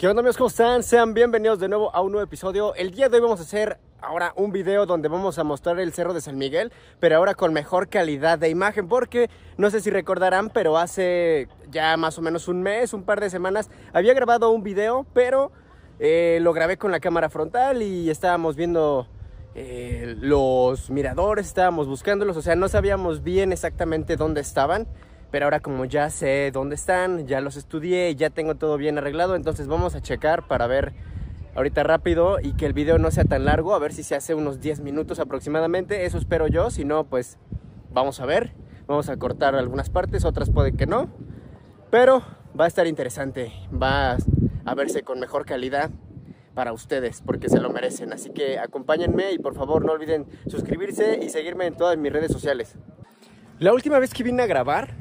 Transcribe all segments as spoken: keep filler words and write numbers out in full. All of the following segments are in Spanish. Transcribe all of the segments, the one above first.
¿Qué onda, amigos? ¿Cómo están? Sean bienvenidos de nuevo a un nuevo episodio. El día de hoy vamos a hacer ahora un video donde vamos a mostrar el Cerro de San Miguel, pero ahora con mejor calidad de imagen, porque no sé si recordarán, pero hace ya más o menos un mes, un par de semanas, había grabado un video, pero eh, lo grabé con la cámara frontal y estábamos viendo eh, los miradores, estábamos buscándolos, o sea, no sabíamos bien exactamente dónde estaban. Pero ahora como ya sé dónde están, ya los estudié, ya tengo todo bien arreglado, entonces vamos a checar para ver ahorita rápido y que el video no sea tan largo, a ver si se hace unos diez minutos aproximadamente, eso espero yo, si no pues vamos a ver, vamos a cortar algunas partes, otras puede que no, pero va a estar interesante, va a verse con mejor calidad para ustedes porque se lo merecen, así que acompáñenme y por favor no olviden suscribirse y seguirme en todas mis redes sociales. La última vez que vine a grabar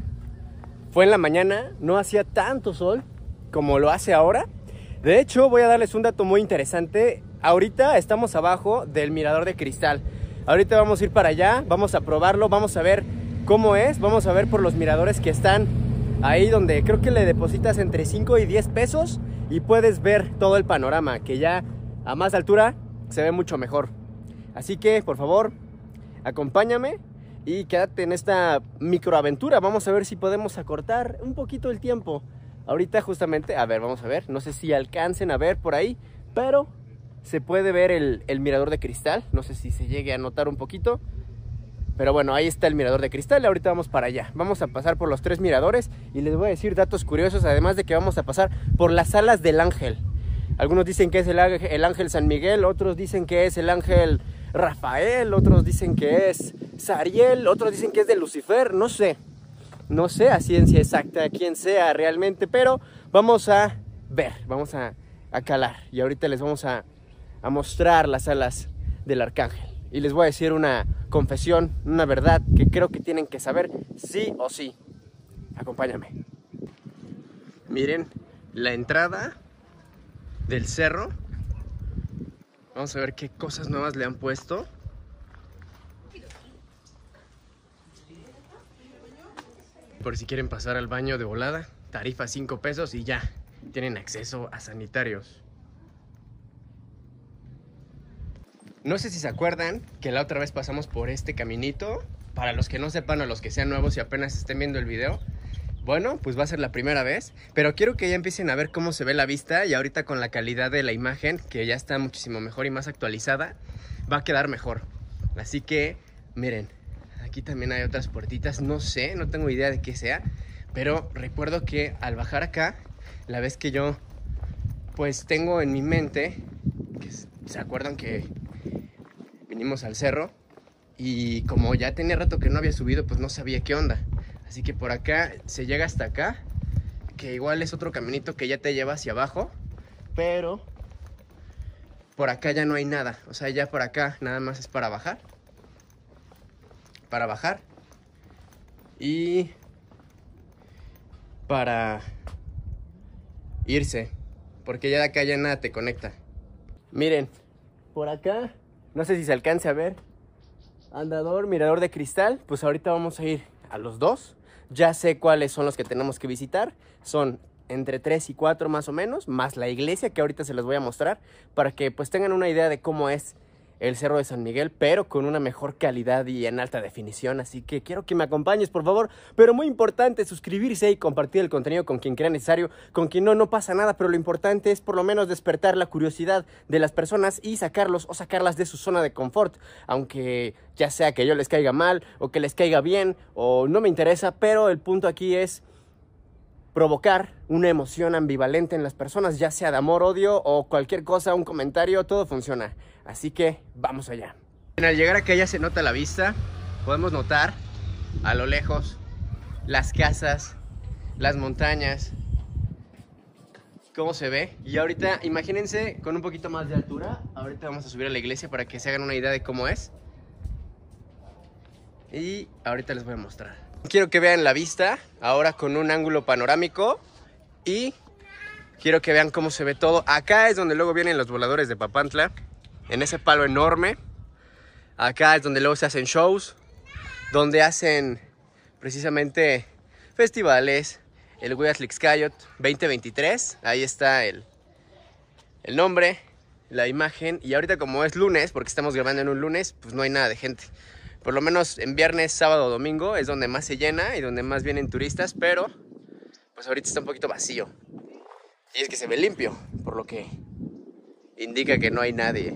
fue en la mañana, no hacía tanto sol como lo hace ahora. De hecho, voy a darles un dato muy interesante. Ahorita estamos abajo del mirador de cristal. Ahorita vamos a ir para allá, vamos a probarlo, vamos a ver cómo es. Vamos a ver por los miradores que están ahí donde creo que le depositas entre cinco y diez pesos y puedes ver todo el panorama, que ya a más altura se ve mucho mejor. Así que, por favor, acompáñame y quédate en esta microaventura. Vamos a ver si podemos acortar un poquito el tiempo. Ahorita justamente, a ver, vamos a ver. No sé si alcancen a ver por ahí, pero se puede ver el, el mirador de cristal. No sé si se llegue a notar un poquito, pero bueno, ahí está el mirador de cristal. Ahorita vamos para allá. Vamos a pasar por los tres miradores y les voy a decir datos curiosos. Además de que vamos a pasar por las alas del ángel. Algunos dicen que es el ángel, el ángel San Miguel, otros dicen que es el ángel Rafael, otros dicen que es Sariel, otros dicen que es de Lucifer, no sé, no sé a ciencia exacta quién sea realmente, pero vamos a ver, vamos a, a calar y ahorita les vamos a, a mostrar las alas del arcángel y les voy a decir una confesión, una verdad que creo que tienen que saber sí o sí. Acompáñame. Miren la entrada del cerro. Vamos a ver qué cosas nuevas le han puesto. Por si quieren pasar al baño de volada, tarifa cinco pesos y ya tienen acceso a sanitarios. No sé si se acuerdan que la otra vez pasamos por este caminito. Para los que no sepan o los que sean nuevos y apenas estén viendo el video, bueno, pues va a ser la primera vez, pero quiero que ya empiecen a ver cómo se ve la vista y ahorita con la calidad de la imagen, que ya está muchísimo mejor y más actualizada, va a quedar mejor. Así que, miren, aquí también hay otras puertitas, no sé, no tengo idea de qué sea, pero recuerdo que al bajar acá, la vez que yo, pues tengo en mi mente, que se acuerdan que vinimos al cerro y como ya tenía rato que no había subido, pues no sabía qué onda. Así que por acá se llega hasta acá, que igual es otro caminito que ya te lleva hacia abajo, pero por acá ya no hay nada. O sea, ya por acá nada más es para bajar, para bajar y para irse, porque ya de acá ya nada te conecta. Miren, por acá, no sé si se alcance a ver, andador, mirador de cristal, pues ahorita vamos a ir a los dos. Ya sé cuáles son los que tenemos que visitar. Son entre tres y cuatro más o menos, más la iglesia que ahorita se les voy a mostrar, para que pues tengan una idea de cómo es el Cerro de San Miguel, pero con una mejor calidad y en alta definición. Así que quiero que me acompañes, por favor. Pero muy importante, suscribirse y compartir el contenido con quien crea necesario. Con quien no, no pasa nada, pero lo importante es por lo menos despertar la curiosidad de las personas y sacarlos o sacarlas de su zona de confort. Aunque ya sea que yo les caiga mal o que les caiga bien o no me interesa, pero el punto aquí es provocar una emoción ambivalente en las personas, ya sea de amor, odio o cualquier cosa, un comentario, todo funciona. Así que vamos allá. Al llegar acá ya se nota la vista, podemos notar a lo lejos las casas, las montañas, cómo se ve. Y ahorita imagínense con un poquito más de altura, ahorita vamos a subir a la iglesia para que se hagan una idea de cómo es. Y ahorita les voy a mostrar. Quiero que vean la vista ahora con un ángulo panorámico y quiero que vean cómo se ve todo. Acá es donde luego vienen los voladores de Papantla, en ese palo enorme. Acá es donde luego se hacen shows, donde hacen precisamente festivales, el Huiatlixcayot veinte veintitrés. Ahí está el, el nombre, la imagen. Y ahorita como es lunes, porque estamos grabando en un lunes, pues no hay nada de gente. Por lo menos en viernes, sábado o domingo es donde más se llena y donde más vienen turistas, pero pues ahorita está un poquito vacío. Y es que se ve limpio, por lo que indica que no hay nadie.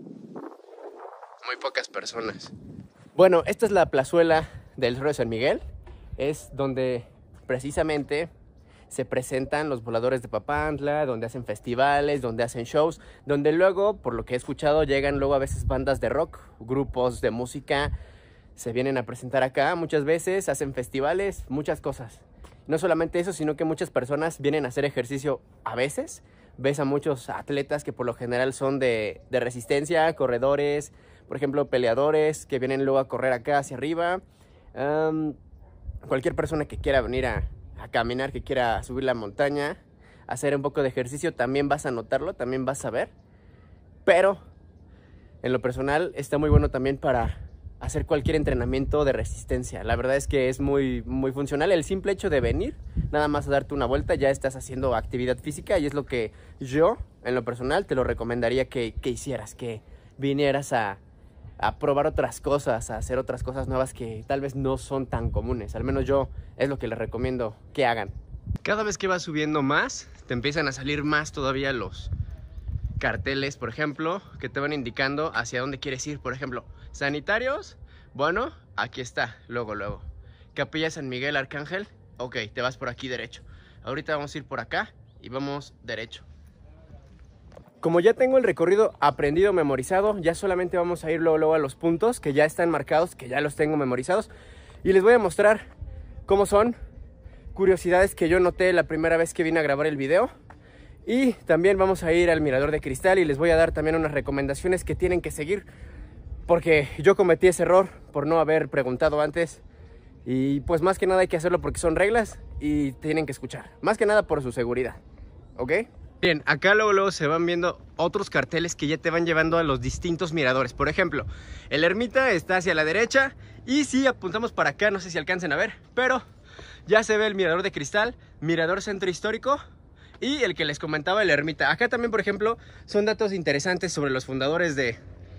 Muy pocas personas. Bueno, esta es la plazuela del Cerro de San Miguel. Es donde precisamente se presentan los voladores de Papantla, donde hacen festivales, donde hacen shows, donde luego, por lo que he escuchado, llegan luego a veces bandas de rock, grupos de música, se vienen a presentar acá muchas veces, hacen festivales, muchas cosas. No solamente eso, sino que muchas personas vienen a hacer ejercicio a veces. Ves a muchos atletas que por lo general son de, de resistencia, corredores, por ejemplo, peleadores que vienen luego a correr acá hacia arriba. Um, cualquier persona que quiera venir a, a caminar, que quiera subir la montaña, hacer un poco de ejercicio, también vas a notarlo, también vas a ver. Pero en lo personal está muy bueno también para hacer cualquier entrenamiento de resistencia. La verdad es que es muy, muy funcional. El simple hecho de venir, nada más a darte una vuelta, ya estás haciendo actividad física, y es lo que yo, en lo personal, te lo recomendaría que, que hicieras, que vinieras a, a probar otras cosas, a hacer otras cosas nuevas que tal vez no son tan comunes. Al menos yo es lo que les recomiendo que hagan. Cada vez que vas subiendo más, te empiezan a salir más todavía los carteles, por ejemplo, que te van indicando hacia dónde quieres ir. Por ejemplo, sanitarios, bueno, aquí está, luego, luego. Capilla San Miguel Arcángel, ok, te vas por aquí derecho. Ahorita vamos a ir por acá y vamos derecho. Como ya tengo el recorrido aprendido, memorizado, ya solamente vamos a ir luego, luego a los puntos que ya están marcados, que ya los tengo memorizados. Y les voy a mostrar cómo son, curiosidades que yo noté la primera vez que vine a grabar el video. Y también vamos a ir al Mirador de Cristal y les voy a dar también unas recomendaciones que tienen que seguir, porque yo cometí ese error por no haber preguntado antes. Y pues más que nada hay que hacerlo porque son reglas y tienen que escuchar. Más que nada por su seguridad, ¿ok? Bien, acá luego, luego se van viendo otros carteles que ya te van llevando a los distintos miradores. Por ejemplo, el Ermita está hacia la derecha y si apuntamos para acá, no sé si alcancen a ver, pero ya se ve el Mirador de Cristal, Mirador Centro Histórico y el que les comentaba, el Ermita. Acá también, por ejemplo, son datos interesantes sobre los fundadores de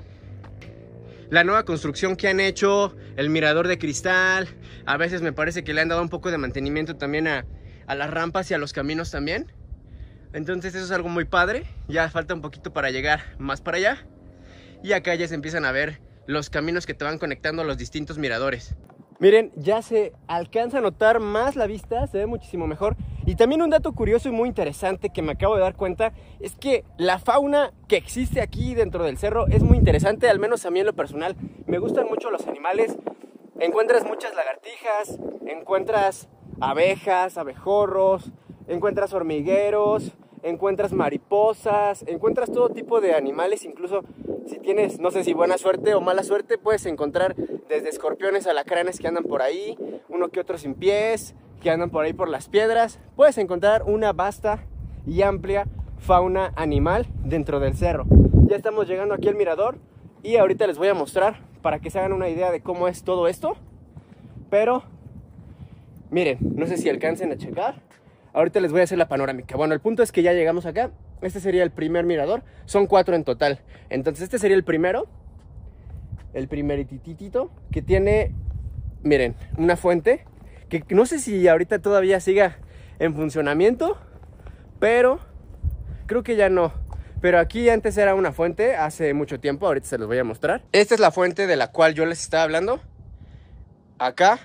la nueva construcción que han hecho, el Mirador de Cristal. A veces me parece que le han dado un poco de mantenimiento también a, a las rampas y a los caminos también. Entonces eso es algo muy padre. Ya falta un poquito para llegar más para allá. Y acá ya se empiezan a ver los caminos que te van conectando a los distintos miradores. Miren, ya se alcanza a notar más la vista, se ve muchísimo mejor. Y también un dato curioso y muy interesante que me acabo de dar cuenta es que la fauna que existe aquí dentro del cerro es muy interesante, al menos a mí en lo personal. Me gustan mucho los animales. Encuentras muchas lagartijas, encuentras abejas, abejorros, encuentras hormigueros, encuentras mariposas, encuentras todo tipo de animales. Incluso si tienes, no sé si buena suerte o mala suerte, puedes encontrar desde escorpiones, alacranes que andan por ahí, uno que otro sin pies, que andan por ahí por las piedras. Puedes encontrar una vasta y amplia fauna animal dentro del cerro. Ya estamos llegando aquí al mirador y ahorita les voy a mostrar para que se hagan una idea de cómo es todo esto. Pero miren, no sé si alcancen a checar. Ahorita les voy a hacer la panorámica. Bueno, el punto es que ya llegamos acá. Este sería el primer mirador. Son cuatro en total. Entonces este sería el primero. El primerititito que tiene, miren, una fuente que no sé si ahorita todavía siga en funcionamiento, pero creo que ya no. Pero aquí antes era una fuente hace mucho tiempo. Ahorita se los voy a mostrar. Esta es la fuente de la cual yo les estaba hablando. Acá.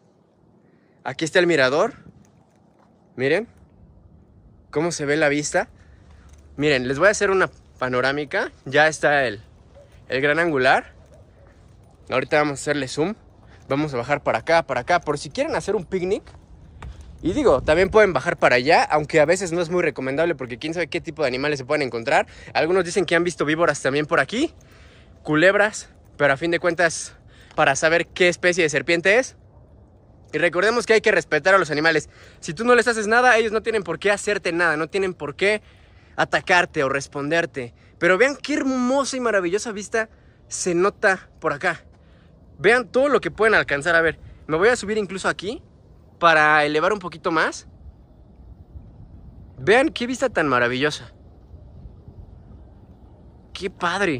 Aquí está el mirador. Miren cómo se ve la vista. Miren, les voy a hacer una panorámica. Ya está el, el gran angular. Ahorita vamos a hacerle zoom. Vamos a bajar para acá, para acá, por si quieren hacer un picnic. Y digo, también pueden bajar para allá, aunque a veces no es muy recomendable porque quién sabe qué tipo de animales se pueden encontrar. Algunos dicen que han visto víboras también por aquí, culebras, pero a fin de cuentas, para saber qué especie de serpiente es. Y recordemos que hay que respetar a los animales. Si tú no les haces nada, ellos no tienen por qué hacerte nada, no tienen por qué atacarte o responderte. Pero vean qué hermosa y maravillosa vista se nota por acá. Vean todo lo que pueden alcanzar a ver. Me voy a subir incluso aquí para elevar un poquito más. Vean qué vista tan maravillosa. ¡Qué padre!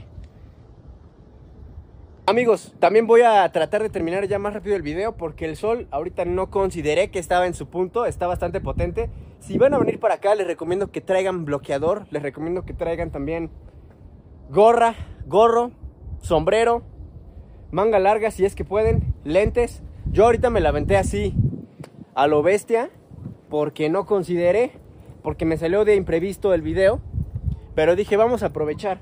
Amigos, también voy a tratar de terminar ya más rápido el video porque el sol ahorita no consideré que estaba en su punto, está bastante potente. Si van a venir para acá les recomiendo que traigan bloqueador, les recomiendo que traigan también gorra, gorro, sombrero, manga larga si es que pueden, lentes. Yo ahorita me la aventé así a lo bestia porque no consideré, porque me salió de imprevisto el video, pero dije vamos a aprovechar.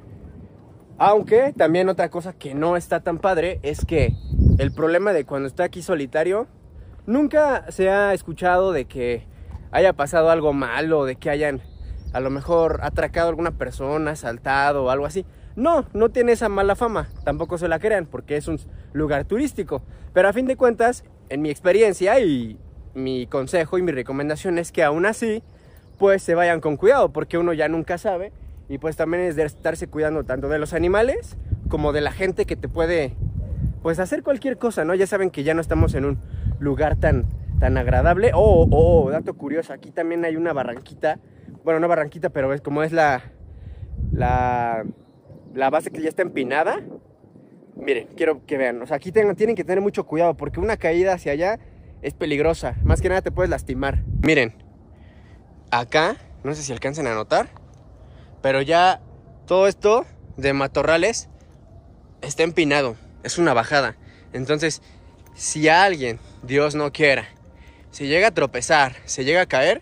Aunque también otra cosa que no está tan padre es que el problema de cuando está aquí solitario, nunca se ha escuchado de que haya pasado algo malo, de que hayan a lo mejor atracado a alguna persona, asaltado o algo así. No, no tiene esa mala fama, tampoco se la crean porque es un lugar turístico. Pero a fin de cuentas, en mi experiencia y mi consejo y mi recomendación es que aún así, pues se vayan con cuidado porque uno ya nunca sabe. Y pues también es de estarse cuidando tanto de los animales como de la gente que te puede pues hacer cualquier cosa, ¿no? Ya saben que ya no estamos en un lugar tan, tan agradable. Oh, oh, dato curioso, aquí también hay una barranquita. Bueno, no barranquita, pero es como es la, la, la base que ya está empinada. Miren, quiero que vean, o sea, aquí tengan, tienen que tener mucho cuidado porque una caída hacia allá es peligrosa. Más que nada te puedes lastimar. Miren, acá, no sé si alcancen a notar, pero ya todo esto de matorrales está empinado, es una bajada. Entonces, si alguien, Dios no quiera, se llega a tropezar, se llega a caer,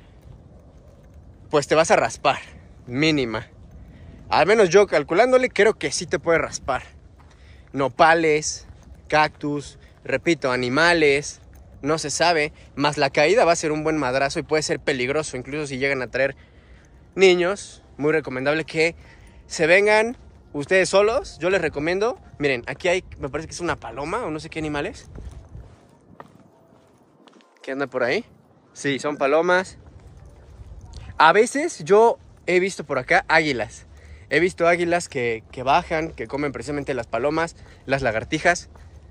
pues te vas a raspar, mínima. Al menos yo calculándole creo que sí te puede raspar. Nopales, cactus, repito, animales, no se sabe. Más la caída va a ser un buen madrazo y puede ser peligroso, incluso si llegan a traer niños. Muy recomendable que se vengan ustedes solos. Yo les recomiendo, miren, aquí hay, me parece que es una paloma o no sé qué animales que anda por ahí. Sí, son palomas. A veces yo he visto por acá águilas. He visto águilas que, que bajan, que comen precisamente las palomas, las lagartijas.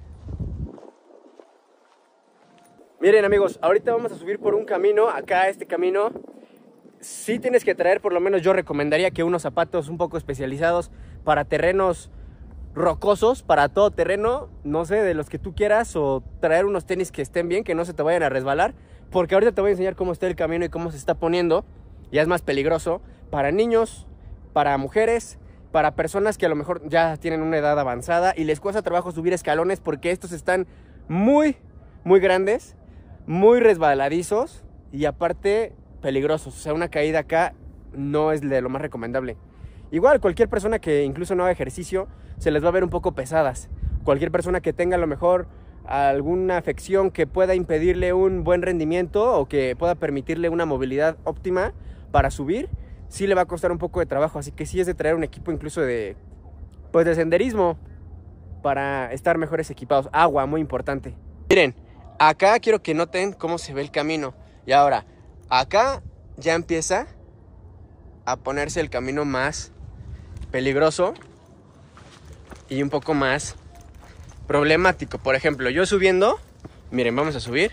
Miren amigos, ahorita vamos a subir por un camino. Acá este camino sí tienes que traer, por lo menos yo recomendaría que unos zapatos un poco especializados para terrenos rocosos, para todo terreno, no sé, de los que tú quieras, o traer unos tenis que estén bien, que no se te vayan a resbalar, porque ahorita te voy a enseñar cómo está el camino y cómo se está poniendo. Ya es más peligroso para niños, para mujeres, para personas que a lo mejor ya tienen una edad avanzada y les cuesta trabajo subir escalones porque estos están muy, muy grandes, muy resbaladizos y aparte peligrosos. O sea, una caída acá no es de lo más recomendable. Igual, cualquier persona que incluso no haga ejercicio se les va a ver un poco pesadas. Cualquier persona que tenga a lo mejor alguna afección que pueda impedirle un buen rendimiento o que pueda permitirle una movilidad óptima para subir, sí le va a costar un poco de trabajo. Así que sí es de traer un equipo incluso de, pues de senderismo para estar mejores equipados. Agua, muy importante. Miren, acá quiero que noten cómo se ve el camino. Y ahora, acá ya empieza a ponerse el camino más peligroso y un poco más problemático. Por ejemplo, yo subiendo, miren, vamos a subir.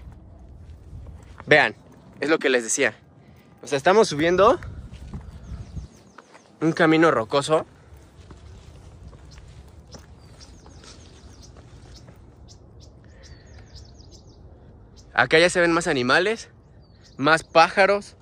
Vean, es lo que les decía. O sea, estamos subiendo un camino rocoso. Acá ya se ven más animales, más pájaros.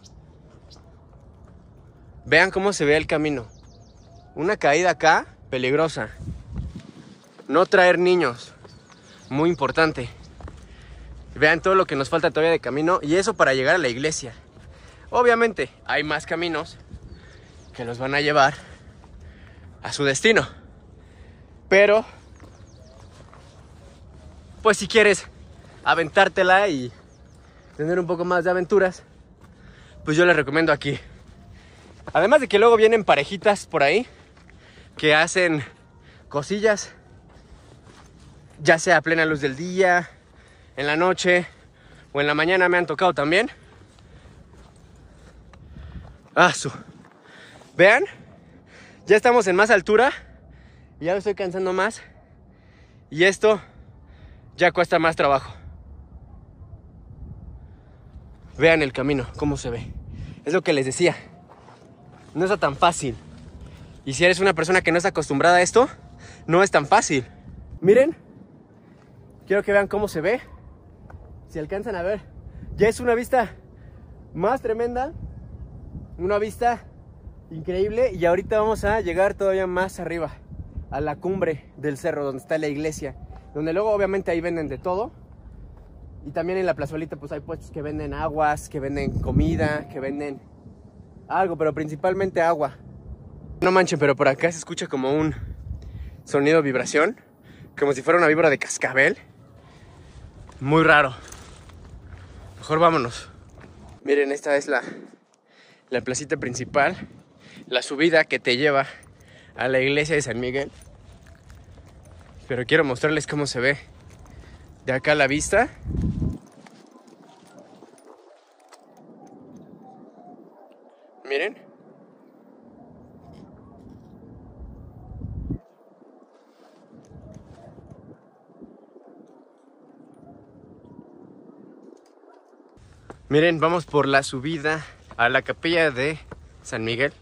Vean cómo se ve el camino. Una caída acá, peligrosa. No traer niños, muy importante. Vean todo lo que nos falta todavía de camino. Y eso para llegar a la iglesia. Obviamente hay más caminos que los van a llevar a su destino. Pero, pues si quieres aventártela y tener un poco más de aventuras, pues yo les recomiendo aquí. Además de que luego vienen parejitas por ahí que hacen cosillas, ya sea a plena luz del día, en la noche o en la mañana. Me han tocado también. Ah, su. Vean, ya estamos en más altura, ya me estoy cansando más y esto ya cuesta más trabajo. Vean el camino, cómo se ve. Es lo que les decía, no está tan fácil. Y si eres una persona que no está acostumbrada a esto, no es tan fácil. Miren, quiero que vean cómo se ve. Si alcanzan a ver, ya es una vista más tremenda, una vista increíble. Y ahorita vamos a llegar todavía más arriba, a la cumbre del cerro donde está la iglesia, donde luego obviamente ahí venden de todo. Y también en la plazuelita pues hay puestos que venden aguas, que venden comida, que venden algo, pero principalmente agua. No manchen, pero por acá se escucha como un sonido de vibración, como si fuera una víbora de cascabel. Muy raro. Mejor vámonos. Miren, esta es la, la placita principal, la subida que te lleva a la iglesia de San Miguel. Pero quiero mostrarles cómo se ve de acá a la vista. Miren. Miren, vamos por la subida a la capilla de San Miguel.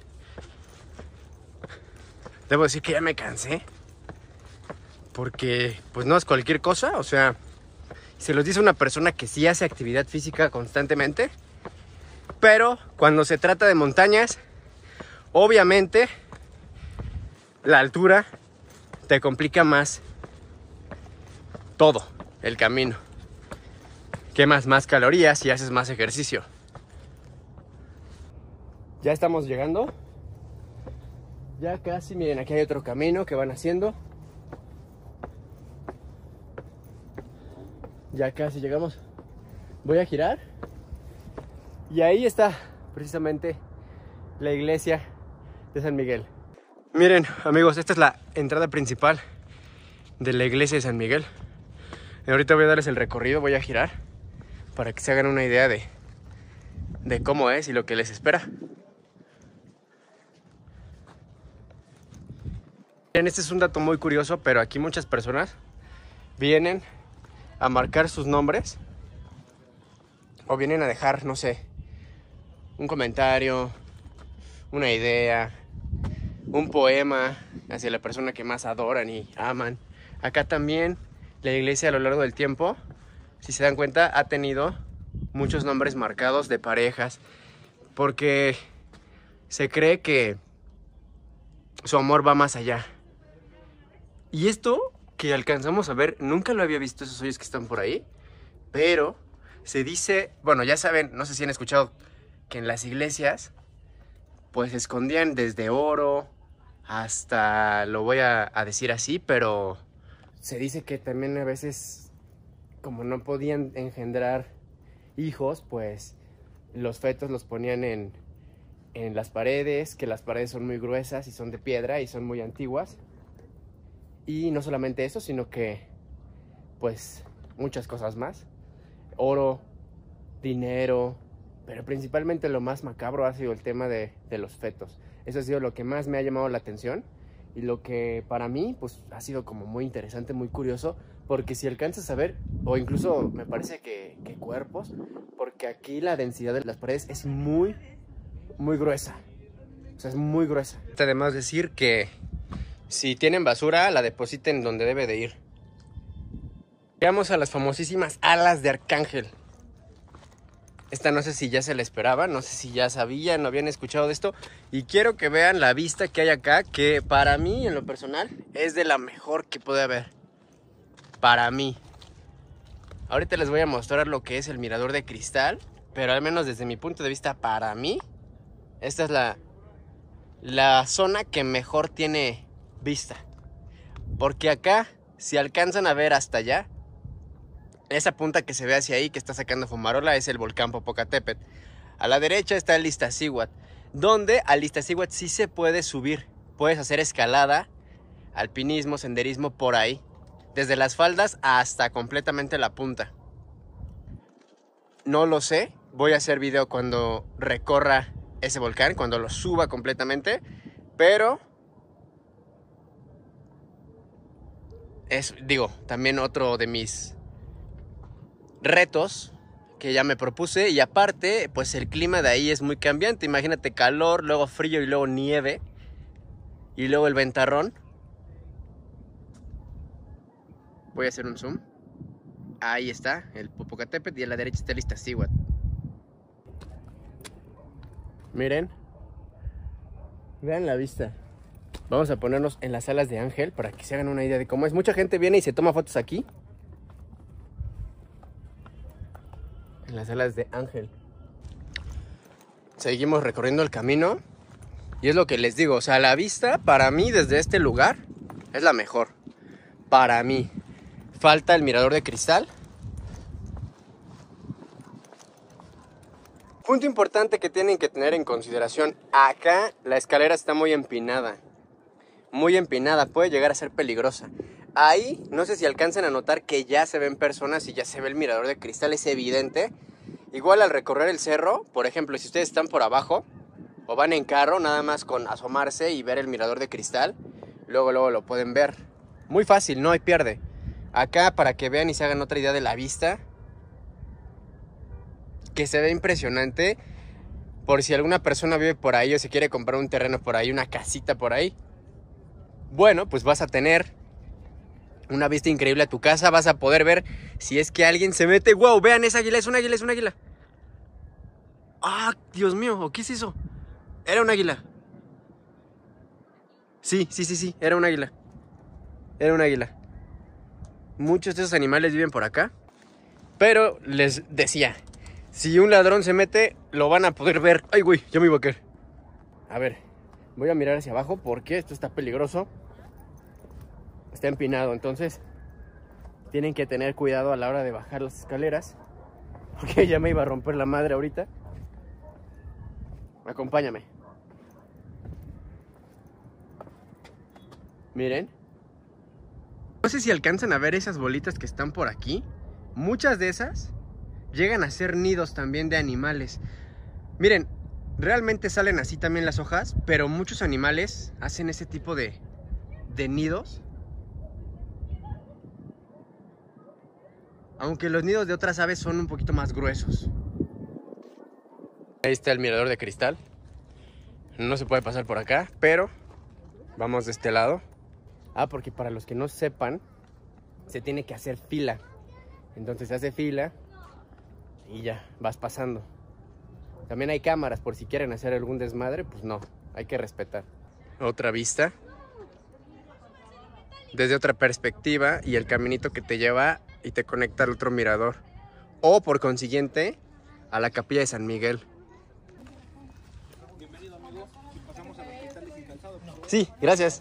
Debo decir que ya me cansé, porque pues no es cualquier cosa. O sea, se los dice una persona que sí hace actividad física constantemente. Pero cuando se trata de montañas, obviamente la altura te complica más todo el camino. Quemas más calorías y haces más ejercicio. Ya estamos llegando. Ya casi, miren, aquí hay otro camino que van haciendo. Ya casi llegamos. Voy a girar. Y ahí está precisamente la iglesia de San Miguel. Miren, amigos, esta es la entrada principal de la iglesia de San Miguel. Y ahorita voy a darles el recorrido, voy a girar para que se hagan una idea de, de cómo es y lo que les espera. Miren, este es un dato muy curioso, pero aquí muchas personas vienen a marcar sus nombres o vienen a dejar, no sé, un comentario, una idea, un poema hacia la persona que más adoran y aman. Acá también la iglesia a lo largo del tiempo, si se dan cuenta, ha tenido muchos nombres marcados de parejas, porque se cree que su amor va más allá. Y esto que alcanzamos a ver, nunca lo había visto, esos hoyos que están por ahí, pero se dice, bueno, ya saben, no sé si han escuchado que en las iglesias pues escondían desde oro hasta, lo voy a, a decir así, pero se dice que también a veces, como no podían engendrar hijos, pues los fetos los ponían en, en las paredes, que las paredes son muy gruesas y son de piedra y son muy antiguas. Y no solamente eso, sino que pues muchas cosas más. Oro, dinero, pero principalmente lo más macabro ha sido el tema de, de los fetos. Eso ha sido lo que más me ha llamado la atención y lo que para mí pues ha sido como muy interesante, muy curioso, porque si alcanzas a ver, o incluso me parece que, que cuerpos, porque aquí la densidad de las paredes es muy, muy gruesa. O sea, es muy gruesa. Además decir que si tienen basura, la depositen donde debe de ir. Llegamos a las famosísimas alas de arcángel. Esta no sé si ya se la esperaba, no sé si ya sabían, no habían escuchado de esto. Y quiero que vean la vista que hay acá, que para mí, en lo personal, es de la mejor que puede haber. Para mí. Ahorita les voy a mostrar lo que es el mirador de cristal, pero al menos desde mi punto de vista, para mí, esta es la, la zona que mejor tiene vista. Porque acá, si alcanzan a ver hasta allá, esa punta que se ve hacia ahí, que está sacando fumarola, es el volcán Popocatépetl. A la derecha está el Iztaccíhuatl, donde al Iztaccíhuatl sí se puede subir. Puedes hacer escalada, alpinismo, senderismo por ahí, desde las faldas hasta completamente la punta. No lo sé, voy a hacer video cuando recorra ese volcán, cuando lo suba completamente, pero es, digo, también otro de mis retos que ya me propuse. Y aparte, pues el clima de ahí es muy cambiante. Imagínate calor, luego frío y luego nieve. Y luego el ventarrón. Voy a hacer un zoom. Ahí está, el Popocatépetl, y a la derecha está el Iztaccíhuatl. Miren. Vean la vista. Vamos a ponernos en las alas de Ángel para que se hagan una idea de cómo es. Mucha gente viene y se toma fotos aquí. En las alas de Ángel. Seguimos recorriendo el camino. Y es lo que les digo, o sea, la vista para mí desde este lugar es la mejor. Para mí. Falta el mirador de cristal. Punto importante que tienen que tener en consideración. Acá la escalera está muy empinada. Muy empinada, puede llegar a ser peligrosa. Ahí, no sé si alcancen a notar que ya se ven personas y ya se ve el mirador de cristal, es evidente. Igual al recorrer el cerro, por ejemplo, si ustedes están por abajo o van en carro, nada más con asomarse y ver el mirador de cristal, luego, luego lo pueden ver. Muy fácil, no hay pierde. Acá, para que vean y se hagan otra idea de la vista, que se ve impresionante. Por si alguna persona vive por ahí o se quiere comprar un terreno por ahí, una casita por ahí, bueno, pues vas a tener una vista increíble a tu casa. Vas a poder ver si es que alguien se mete. ¡Wow! Vean, es águila, es un águila, es un águila. ¡Ah, Dios mío! ¿Qué es eso? Era un águila. Sí, sí, sí, sí, era un águila. Era un águila. Muchos de esos animales viven por acá. Pero les decía, si un ladrón se mete, lo van a poder ver. ¡Ay, güey! Ya me iba a caer. A ver, voy a mirar hacia abajo porque esto está peligroso. Está empinado, entonces tienen que tener cuidado a la hora de bajar las escaleras, porque ya me iba a romper la madre ahorita. Acompáñame. Miren. No sé si alcanzan a ver esas bolitas que están por aquí. Muchas de esas llegan a ser nidos también de animales. Miren, realmente salen así también las hojas, pero muchos animales hacen ese tipo de, de nidos. Aunque los nidos de otras aves son un poquito más gruesos. Ahí está el mirador de cristal. No se puede pasar por acá, pero vamos de este lado. Ah, porque para los que no sepan, se tiene que hacer fila. Entonces se hace fila y ya, vas pasando. También hay cámaras por si quieren hacer algún desmadre, pues no, hay que respetar. Otra vista. Desde otra perspectiva y el caminito que te lleva y te conecta al otro mirador. O por consiguiente, a la capilla de San Miguel. Bienvenido, amigo. Si pasamos a los cristales sin calzado, por favor. Sí, gracias.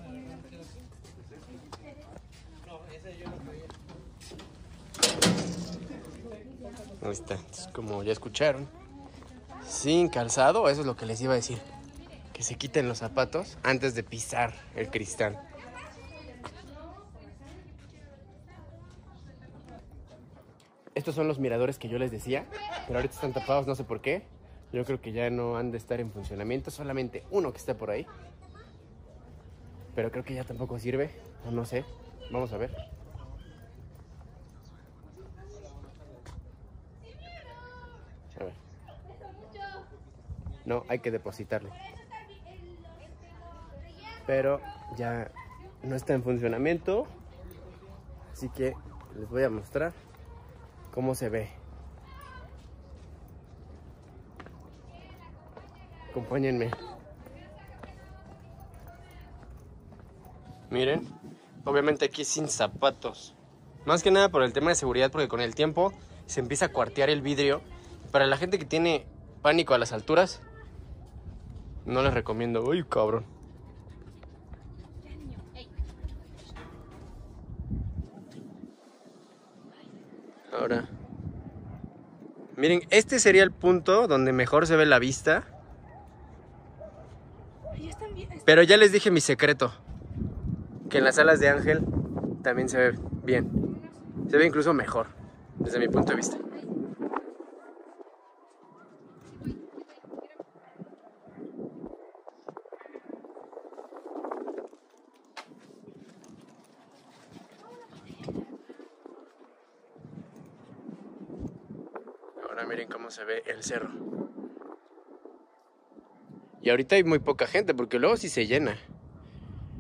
Ahí está. Entonces, como ya escucharon, sin calzado, eso es lo que les iba a decir. Que se quiten los zapatos antes de pisar el cristal. Estos son los miradores que yo les decía, pero ahorita están tapados, no sé por qué. Yo creo que ya no han de estar en funcionamiento, solamente uno que está por ahí. Pero creo que ya tampoco sirve, o no sé. Vamos a ver. A ver. No, hay que depositarlo. Pero ya no está en funcionamiento. Así que les voy a mostrar cómo se ve. Acompáñenme. Miren, obviamente aquí sin zapatos. Más que nada por el tema de seguridad, porque con el tiempo se empieza a cuartear el vidrio. Para la gente que tiene pánico a las alturas, no les recomiendo. Uy, cabrón. Ahora, miren, este sería el punto donde mejor se ve la vista. Pero ya les dije mi secreto, que en las alas de Ángel también se ve bien. Se ve incluso mejor, desde mi punto de vista. Ahora miren cómo se ve el cerro. Y ahorita hay muy poca gente, porque luego sí se llena.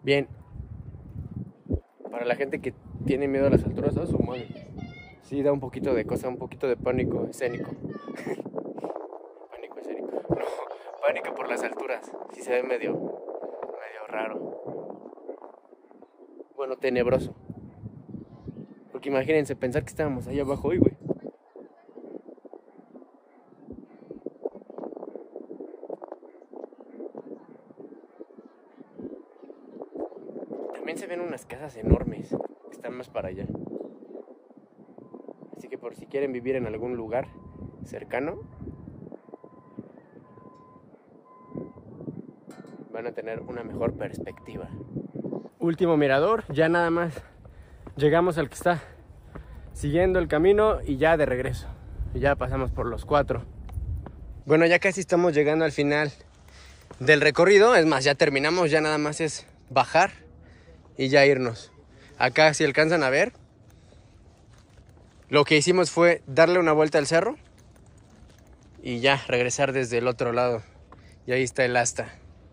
Bien. Para la gente que tiene miedo a las alturas, ¿no? Su madre. Sí, da un poquito de cosa, un poquito de pánico escénico. Pánico escénico. No, pánico por las alturas. Sí se ve medio, medio raro. Bueno, tenebroso. Porque imagínense pensar que estábamos ahí abajo hoy, güey. También se ven unas casas enormes que están más para allá. Así que por si quieren vivir en algún lugar cercano, van a tener una mejor perspectiva. Último mirador, ya nada más llegamos al que está siguiendo el camino y ya de regreso. Y ya pasamos por los cuatro. Bueno, ya casi estamos llegando al final del recorrido. Es más, ya terminamos, ya nada más es bajar y ya irnos. Acá, si alcanzan a ver, lo que hicimos fue darle una vuelta al cerro y ya regresar desde el otro lado. Y ahí está el asta.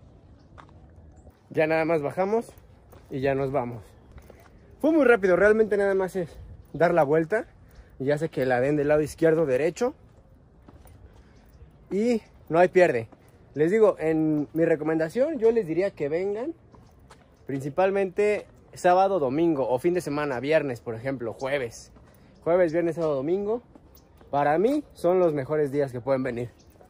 Ya nada más bajamos y ya nos vamos. Fue muy rápido, realmente nada más es dar la vuelta. Y ya sé que la den del lado izquierdo, derecho. Y no hay pierde. Les digo, en mi recomendación yo les diría que vengan principalmente sábado, domingo o fin de semana, viernes por ejemplo, jueves. Jueves, viernes, sábado, domingo. Para mí son los mejores días que pueden venir.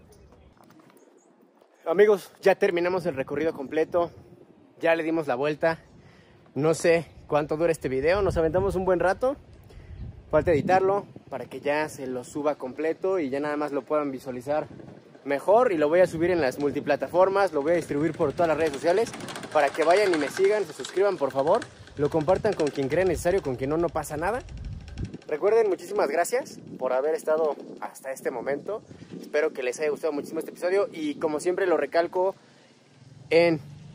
Amigos, ya terminamos el recorrido completo. Ya le dimos la vuelta. No sé cuánto dura este video. Nos aventamos un buen rato. Falta editarlo para que ya se lo suba completo y ya nada más lo puedan visualizar mejor. Y lo voy a subir en las multiplataformas. Lo voy a distribuir por todas las redes sociales para que vayan y me sigan, se suscriban por favor. Lo compartan con quien crea necesario, con quien no, no pasa nada. Recuerden, muchísimas gracias por haber estado hasta este momento. Espero que les haya gustado muchísimo este episodio. Y como siempre lo recalco, en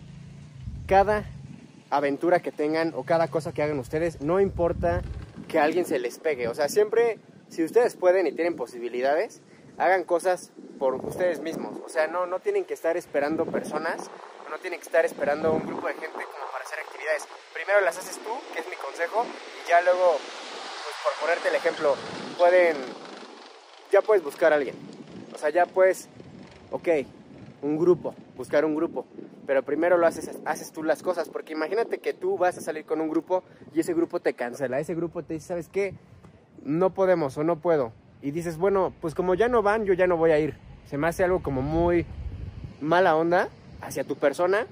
cada aventura que tengan o cada cosa que hagan ustedes, no importa que a alguien se les pegue. O sea, siempre, si ustedes pueden y tienen posibilidades, hagan cosas por ustedes mismos. O sea, no, no tienen que estar esperando personas, no tienen que estar esperando un grupo de gente como para hacer actividades. Primero las haces tú, que es mi consejo, y ya luego, pues por ponerte el ejemplo, pueden, ya puedes buscar a alguien. O sea, ya puedes, ok, un grupo, buscar un grupo. Pero primero lo haces, haces tú las cosas, porque imagínate que tú vas a salir con un grupo y ese grupo te cancela, ese grupo te dice, ¿sabes qué? No podemos o no puedo. Y dices, bueno, pues como ya no van, yo ya no voy a ir. Se me hace algo como muy mala onda hacia tu persona,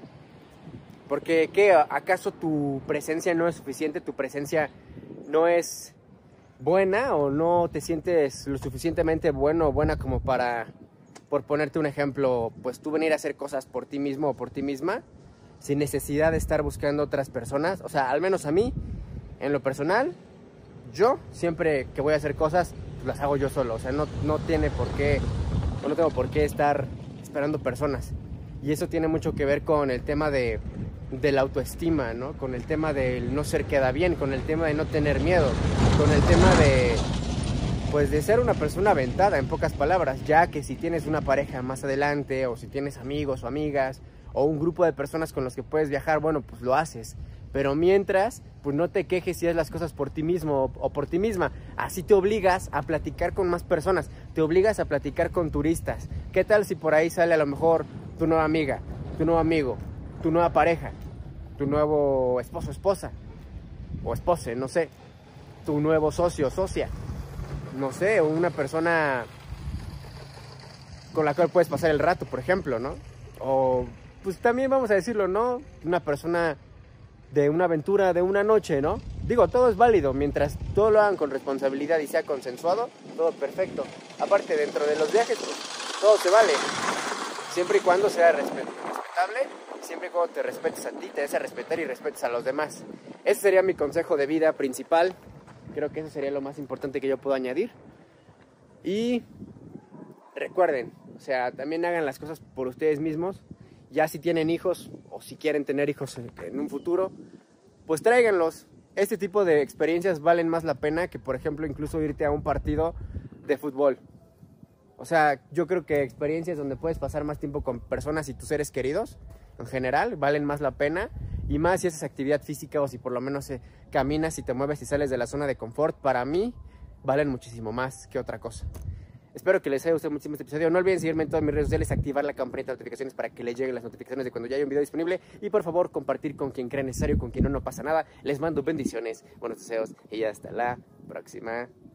porque ¿qué? ¿Acaso tu presencia no es suficiente? ¿Tu presencia no es buena o no te sientes lo suficientemente bueno o buena como para, por ponerte un ejemplo, pues tú venir a hacer cosas por ti mismo o por ti misma sin necesidad de estar buscando otras personas? O sea, al menos a mí, en lo personal, yo siempre que voy a hacer cosas, pues las hago yo solo. O sea, no, no tiene por qué, no tengo por qué estar esperando personas. Y eso tiene mucho que ver con el tema de, de la autoestima, ¿no? Con el tema del no ser queda bien, con el tema de no tener miedo, con el tema de, pues de ser una persona aventada, en pocas palabras, ya que si tienes una pareja más adelante, o si tienes amigos o amigas, o un grupo de personas con los que puedes viajar, bueno, pues lo haces. Pero mientras, pues no te quejes si haces las cosas por ti mismo o, o por ti misma. Así te obligas a platicar con más personas, te obligas a platicar con turistas. ¿Qué tal si por ahí sale a lo mejor tu nueva amiga, tu nuevo amigo, tu nueva pareja, tu nuevo esposo, esposa, o espose, no sé, tu nuevo socio, socia, no sé, o una persona con la cual puedes pasar el rato, por ejemplo, ¿no? O pues también vamos a decirlo, ¿no? Una persona de una aventura de una noche, ¿no? Digo, todo es válido, mientras todo lo hagan con responsabilidad y sea consensuado, todo perfecto. Aparte, dentro de los viajes, pues, todo se vale, siempre y cuando sea respetable, siempre y cuando te respetes a ti, te des a respetar y respetes a los demás. Ese sería mi consejo de vida principal. Creo que eso sería lo más importante que yo puedo añadir. Y recuerden, o sea, también hagan las cosas por ustedes mismos. Ya si tienen hijos o si quieren tener hijos en, en un futuro, pues tráiganlos. Este tipo de experiencias valen más la pena que, por ejemplo, incluso irte a un partido de fútbol. O sea, yo creo que experiencias donde puedes pasar más tiempo con personas y tus seres queridos, en general, valen más la pena. Y más si haces actividad física o si por lo menos eh, caminas y te mueves y sales de la zona de confort, para mí valen muchísimo más que otra cosa. Espero que les haya gustado muchísimo este episodio. No olviden seguirme en todas mis redes sociales, activar la campanita de notificaciones para que les lleguen las notificaciones de cuando ya haya un video disponible. Y por favor, compartir con quien crea necesario, con quien no, no pasa nada. Les mando bendiciones, buenos deseos y hasta la próxima.